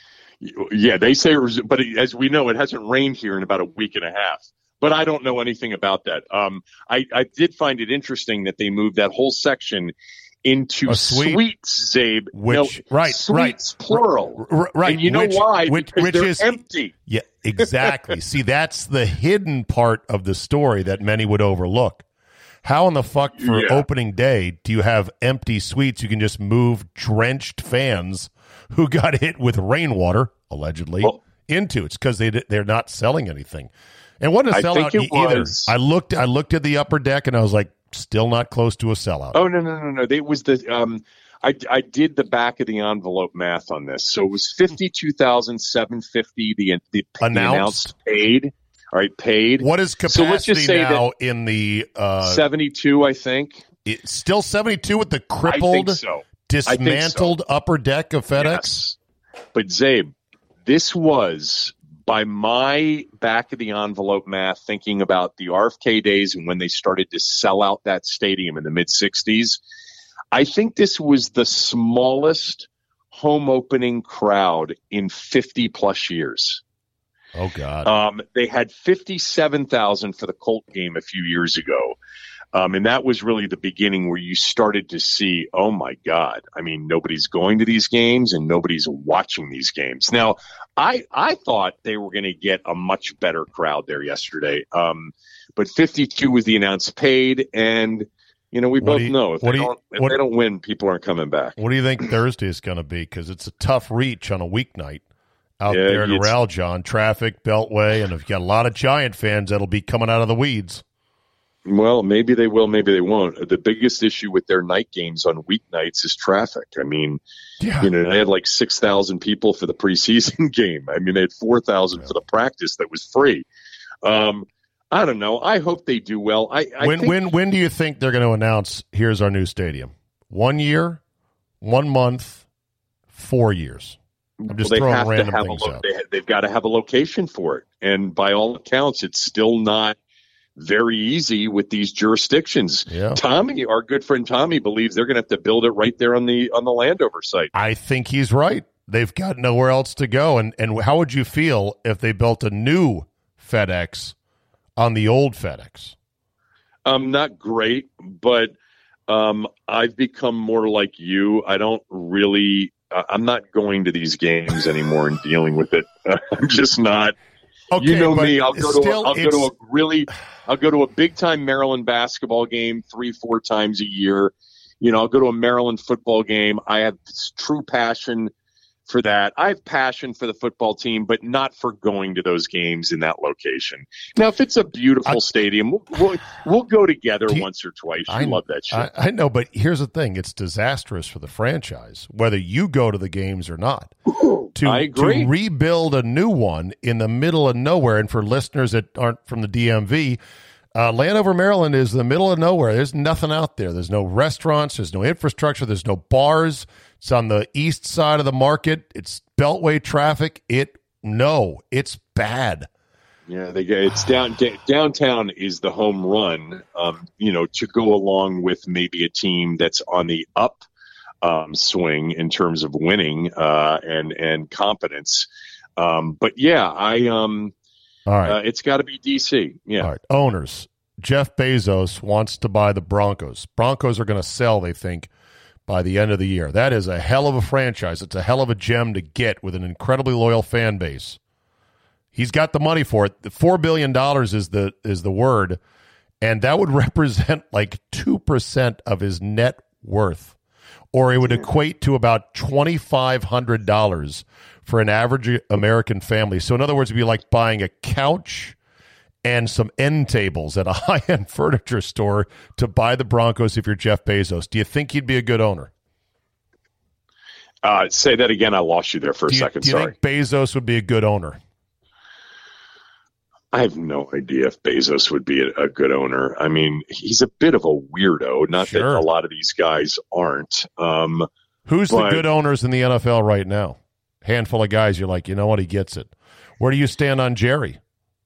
Yeah, they say it was, but as we know, it hasn't rained here in about a week and a half. But I don't know anything about that. Um, I, I did find it interesting that they moved that whole section into suite, suites, Zabe. Which no, right, suites, right, plural. R- right. And you know which, why? Which, because which they're is empty. Yeah, exactly. See, that's the hidden part of the story that many would overlook. How in the fuck for yeah. opening day do you have empty suites? You can just move drenched fans who got hit with rainwater, allegedly, well, into it's because they they're not selling anything. And what a sellout either. Was. I looked I looked at the upper deck and I was like, still not close to a sellout. Oh no no no no! It was the um, I I did the back of the envelope math on this, so it was fifty two thousand seven fifty. The the, the announced. announced paid. All right, paid. What is capacity so let's just say now in the uh, seventy-two? I think it's still seventy-two with the crippled, so. dismantled so. upper deck of FedEx. Yes. But Zabe, this was by my back of the envelope math, thinking about the R F K days and when they started to sell out that stadium in the mid sixties. I think this was the smallest home opening crowd in fifty plus years. Oh, God. Um, they had fifty-seven thousand for the Colt game a few years ago. Um, and that was really the beginning where you started to see, oh, my God. I mean, nobody's going to these games and nobody's watching these games. Now, I I thought they were going to get a much better crowd there yesterday. Um, but fifty-two was the announced paid. And, you know, we both you, know if, they, you, don't, if what, they don't win, people aren't coming back. What do you think Thursday is going to be? Because it's a tough reach on a weeknight. Out yeah, there in Raljon, traffic, Beltway, and if you got a lot of Giant fans that'll be coming out of the weeds. Well, maybe they will, maybe they won't. The biggest issue with their night games on weeknights is traffic. I mean, yeah. you know, they had like six thousand people for the preseason game. I mean, they had four thousand yeah. for the practice that was free. Um, I don't know. I hope they do well. I, I when think- when when do you think they're going to announce, here's our new stadium? One year, one month, four years? I'm just well, they throwing have random to have things a lo- out. They, they've got to have a location for it. And by all accounts, it's still not very easy with these jurisdictions. Yeah. Tommy, our good friend Tommy, believes they're going to have to build it right there on the on the Landover site. I think he's right. They've got nowhere else to go. And and how would you feel if they built a new FedEx on the old FedEx? Um, not great, but um, I've become more like you. I don't really. Uh, I'm not going to these games anymore and dealing with it. I'm just not. Okay, you know me. I'll go still, to. A, I'll go to a really. I'll go to a big time Maryland basketball game three, four times a year. You know, I'll go to a Maryland football game. I have this true passion for that. I have passion for the football team, but not for going to those games in that location. Now, if it's a beautiful I, stadium, we'll, we'll, we'll go together you, once or twice. I love that shit. I, I know, but here's the thing. It's disastrous for the franchise, whether you go to the games or not. To, I agree. To rebuild a new one in the middle of nowhere, and for listeners that aren't from the D M V, uh, Landover, Maryland is the middle of nowhere. There's nothing out there. There's no restaurants. There's no infrastructure. There's no bars. It's on the east side of the market. It's beltway traffic. It no, it's bad. Yeah, they get it's down d- downtown is the home run. Um, you know, to go along with maybe a team that's on the up um, swing in terms of winning uh, and and competence. Um, but yeah, I um, all right, uh, it's got to be D C. Yeah, all right. Owners. Jeff Bezos wants to buy the Broncos. Broncos are going to sell, they think, by the end of the year. That is a hell of a franchise. It's a hell of a gem to get with an incredibly loyal fan base. He's got the money for it. The four billion dollars is the is the word, and that would represent like two percent of his net worth, or it would equate to about twenty-five hundred dollars for an average American family. So in other words, it'd be like buying a couch and some end tables at a high-end furniture store to buy the Broncos if you're Jeff Bezos. Do you think he'd be a good owner? Uh, say that again. I lost you there for a do you, second. Do you Sorry. think Bezos would be a good owner? I have no idea if Bezos would be a, a good owner. I mean, he's a bit of a weirdo. Not sure. that a lot of these guys aren't. Um, Who's but, the good owners in the N F L right now? Handful of guys you're like, you know what, he gets it. Where do you stand on Jerry?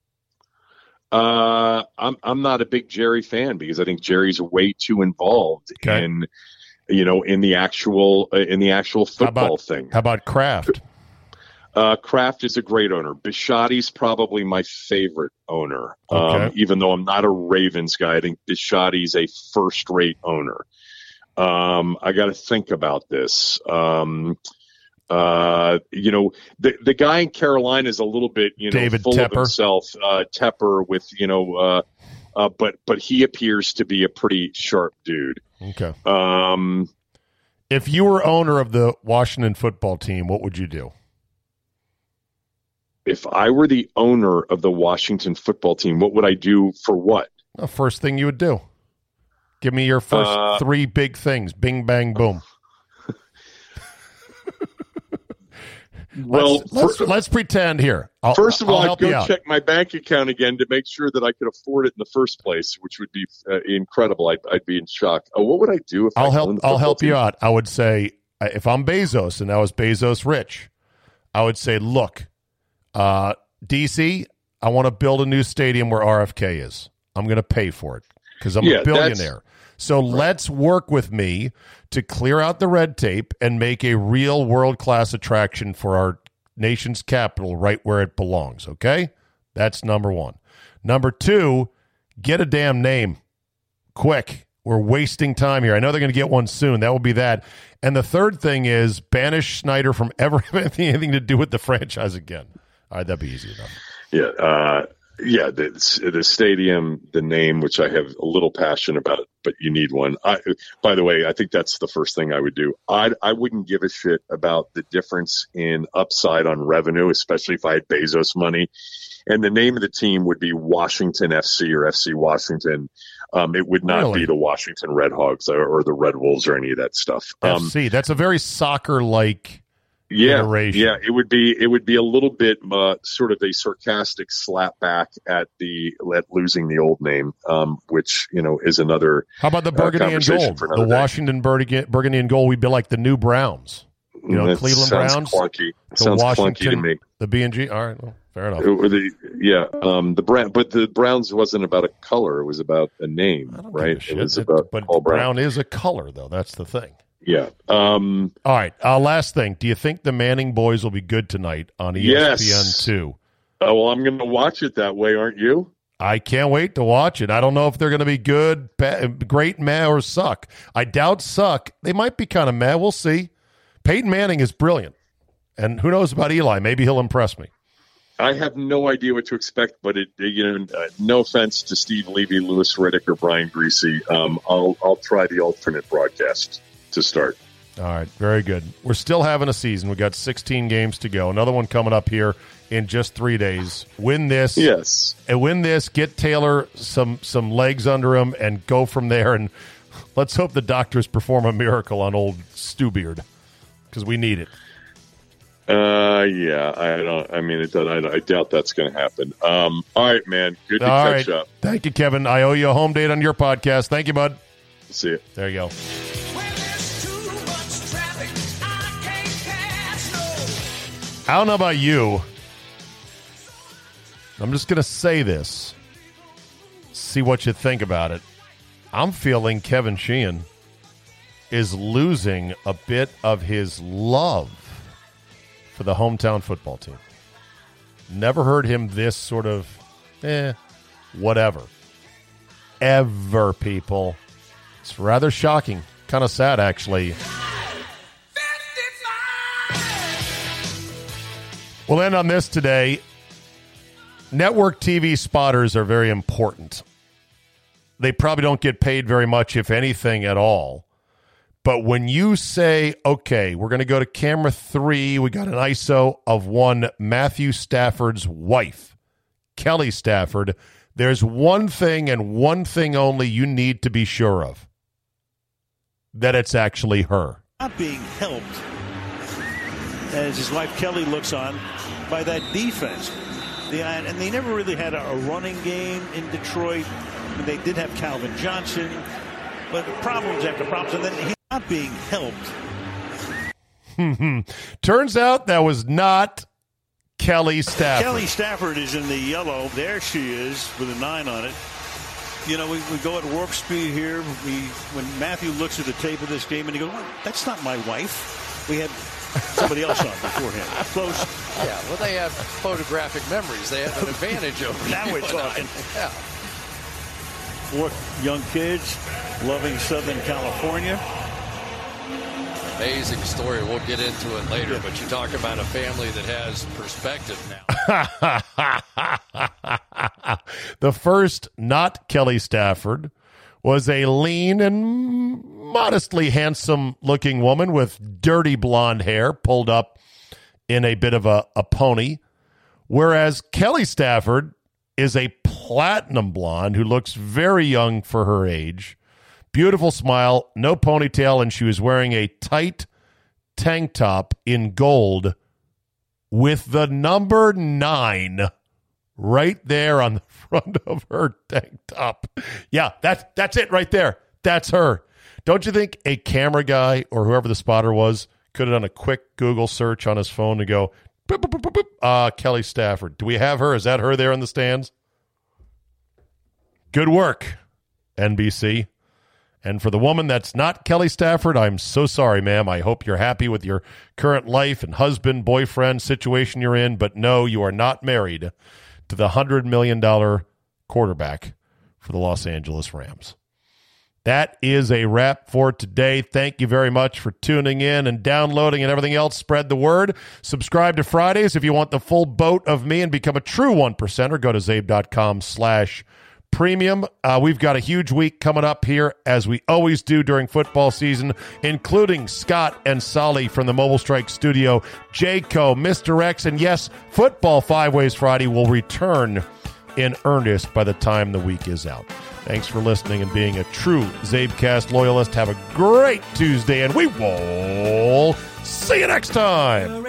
Uh, I'm I'm not a big Jerry fan because I think Jerry's way too involved okay. in, you know, in the actual uh, in the actual football how about, thing. How about Kraft? Uh, Kraft is a great owner. Bisciotti's probably my favorite owner. Okay. Um, even though I'm not a Ravens guy, I think Bisciotti's a first-rate owner. Um, I got to think about this. Um, uh, you know, the the guy in Carolina is a little bit, you know, David full Tepper. of himself. Uh, Tepper with, you know, uh, uh, but but he appears to be a pretty sharp dude. Okay. Um, if you were owner of the Washington football team, what would you do? If I were the owner of the Washington football team, what would I do for what? The first thing you would do. Give me your first uh, three big things. Bing, bang, boom. Well, let's, let's, for, let's pretend here. I'll, first of all, I'll I'd help go check my bank account again to make sure that I could afford it in the first place, which would be uh, incredible. I'd, I'd be in shock. Oh, what would I do if I'll I help? I'll help team? you out. I would say if I'm Bezos and I was Bezos rich, I would say, look, uh, D C, I want to build a new stadium where R F K is. I'm going to pay for it because I'm yeah, a billionaire. So right. let's work with me to clear out the red tape and make a real world-class attraction for our nation's capital right where it belongs, okay? That's number one. Number two, get a damn name. Quick. We're wasting time here. I know they're going to get one soon. That will be that. And the third thing is banish Snyder from ever having anything to do with the franchise again. All right, that'd be easy enough. Yeah, uh, yeah. The, the stadium, the name, which I have a little passion about, but you need one. I, by the way, I think that's the first thing I would do. I I wouldn't give a shit about the difference in upside on revenue, especially if I had Bezos money. And the name of the team would be Washington F C or F C Washington. Um, it would not really? be the Washington Red Hogs or, or the Red Wolves or any of that stuff. Um, F C. That's a very soccer-like. Yeah, iteration. yeah, it would be it would be a little bit uh, sort of a sarcastic slap back at the at losing the old name, um, which you know is another. How about the burgundy uh, and gold? The day. Washington burgundy, burgundy and gold. We'd be like the new Browns. You know, that Cleveland sounds Browns. Clunky. The Sounds Washington, clunky to me. The B and G. All right, well, fair enough. It, the, yeah, um, the brand, but the Browns wasn't about a color; it was about a name, right? Shit, it was it, about but Paul Brown. Brown is a color, though. That's the thing. Yeah. Um, All right. Uh, last thing. Do you think the Manning boys will be good tonight on E S P N two? Yes. Oh, well, I'm going to watch it that way, aren't you? I can't wait to watch it. I don't know if they're going to be good, bad, great, meh, or suck. I doubt suck. They might be kind of meh. We'll see. Peyton Manning is brilliant. And who knows about Eli? Maybe he'll impress me. I have no idea what to expect, but it, you know, uh, no offense to Steve Levy, Louis Riddick, or Brian Greasy. Um, I'll I'll try the alternate broadcast to start. All right, very good. We're still having a season. We've got sixteen games to go. Another one coming up here in just three days. Win this. Yes. And win this, get Taylor some, some legs under him, and go from there. And let's hope the doctors perform a miracle on old Stu Beard, because we need it. Uh, yeah, I don't. I mean, it, I, I doubt that's going to happen. Um, all right, man. Good to all catch right. up. Thank you, Kevin. I owe you a home date on your podcast. Thank you, bud. See you. There you go. I don't know about you. I'm just going to say this. See what you think about it. I'm feeling Kevin Sheehan is losing a bit of his love for the hometown football team. Never heard him this sort of, eh, whatever. Ever, people. It's rather shocking. Kind of sad, actually. We'll end on this today. Network T V spotters are very important. They probably don't get paid very much, if anything at all. But when you say, okay, we're going to go to camera three, we got an I S O of one Matthew Stafford's wife, Kelly Stafford, there's one thing and one thing only you need to be sure of. That it's actually her. Not being helped, as his wife Kelly looks on, by that defense. The, and they never really had a, a running game in Detroit. I mean, they did have Calvin Johnson, but problems after problems, and then he's not being helped. Turns out that was not Kelly Stafford. Kelly Stafford is in the yellow. There she is with a nine on it. You know, we, we go at warp speed here. We when Matthew looks at the tape of this game and he goes, well, that's not my wife. We had somebody else on beforehand. Close. Yeah, well, they have photographic memories. They have an advantage over now you we're talking. Yeah. Four young kids, loving Southern California. Amazing story. We'll get into it later, but you talk about a family that has perspective now. The first not Kelly Stafford was a lean and modestly handsome-looking woman with dirty blonde hair pulled up in a bit of a, a pony, whereas Kelly Stafford is a platinum blonde who looks very young for her age. Beautiful smile, no ponytail, and she was wearing a tight tank top in gold with the number nine right there on the front of her tank top. Yeah, that's, that's it right there. That's her. Don't you think a camera guy or whoever the spotter was could have done a quick Google search on his phone to go, boop, boop, boop, boop, boop. Uh, Kelly Stafford. Do we have her? Is that her there in the stands? Good work, N B C. And for the woman that's not Kelly Stafford, I'm so sorry, ma'am. I hope you're happy with your current life and husband, boyfriend situation you're in. But no, you are not married to the one hundred million dollars quarterback for the Los Angeles Rams. That is a wrap for today. Thank you very much for tuning in and downloading and everything else. Spread the word. Subscribe to Fridays if you want the full boat of me and become a true one percenter. Go to zabe.com slash premium. Uh, we've got a huge week coming up here, as we always do during football season, including Scott and Solly from the Mobile Strike Studio, Jayco, Mister X, and yes, Football Five Ways Friday will return in earnest by the time the week is out. Thanks for listening and being a true Zabecast loyalist. Have a great Tuesday, and we will see you next time.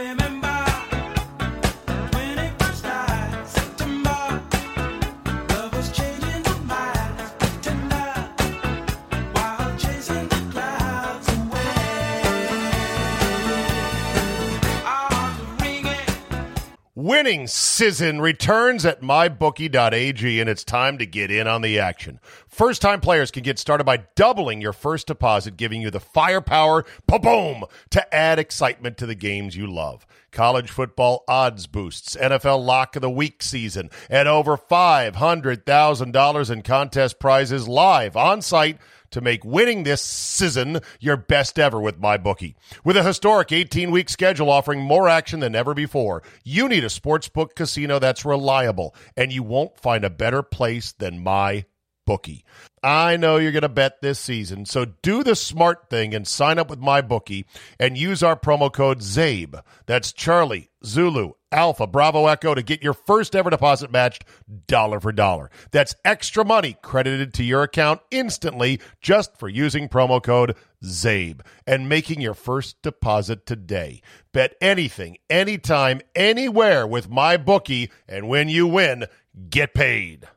Winning season returns at my bookie dot a g, and it's time to get in on the action. First-time players can get started by doubling your first deposit, giving you the firepower, boom, to add excitement to the games you love. College football odds boosts, N F L Lock of the Week season, and over five hundred thousand dollars in contest prizes live on-site to make winning this season your best ever with MyBookie. With a historic eighteen-week schedule offering more action than ever before, you need a sportsbook casino that's reliable, and you won't find a better place than MyBookie. MyBookie. I know you're going to bet this season, so do the smart thing and sign up with MyBookie and use our promo code ZABE. That's Charlie, Zulu, Alpha, Bravo, Echo to get your first ever deposit matched dollar for dollar. That's extra money credited to your account instantly just for using promo code ZABE and making your first deposit today. Bet anything, anytime, anywhere with MyBookie, and when you win, get paid.